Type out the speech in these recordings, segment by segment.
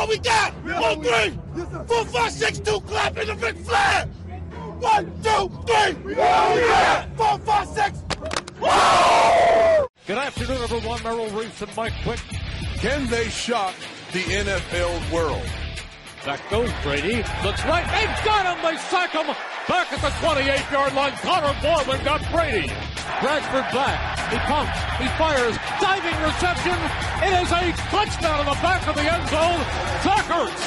all we got. On three. 4, 5, 6, 2, clap in the Ric Flair. 1, 2, 3. 4, 5, 6. Good afternoon, everyone. Merrill Reese and Mike Quick. Can they shock the NFL world? Back goes Brady. Looks right. They've got him. They sack him. Back at the 28-yard line. Connor Borland got Brady. Bradford back. He pumps. He fires. Diving reception. It is a touchdown in the back of the end zone. Zach Ertz.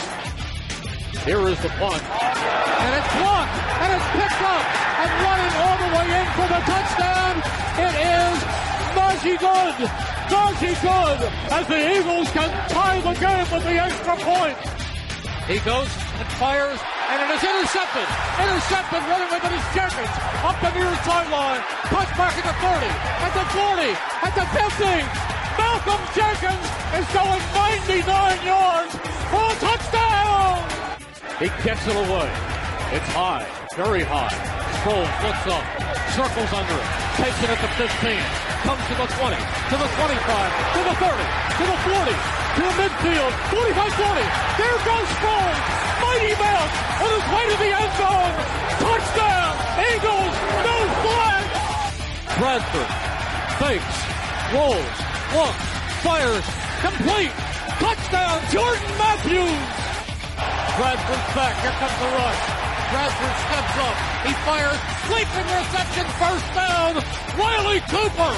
Here is the punt. And it's blocked. And it's picked up. And running all the way in for the touchdown. It is Najee Good. Najee Good. As the Eagles can tie the game with the extra point. He goes and fires, and it is intercepted. Intercepted, running with it is Jenkins. Up the near sideline. Touchback at the 30, at the 40, at the 50. Malcolm Jenkins is going 99 yards for a touchdown. He kicks it away. It's high, very high. Sproles looks up, circles under it, takes it at the 15, comes to the 20, to the 25, to the 30, to the 40, to the midfield, 45-40. There goes Sproles, mighty bounce on his way to the end zone. Touchdown, Eagles, no flag. Bradford fakes, rolls, looks, fires, complete. Touchdown, Jordan Matthews. Bradford's back, here comes the rush. Bradford steps up, he fires, leaping reception, first down, Riley Cooper.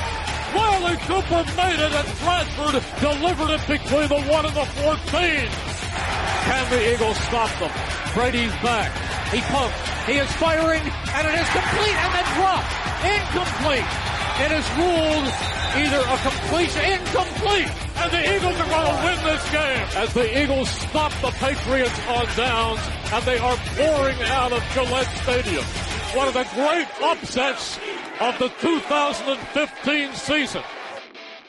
Riley Cooper made it, and Bradford delivered it between the 1 and the 14. Can the Eagles stop them? Brady's back, he pumps, he is firing, and it is complete, and then dropped. Incomplete. It is ruled either a completion, incomplete, and the Eagles are going to win this game as the Eagles stop the Patriots on downs, and they are pouring out of Gillette Stadium. One of the great upsets of the 2015 season.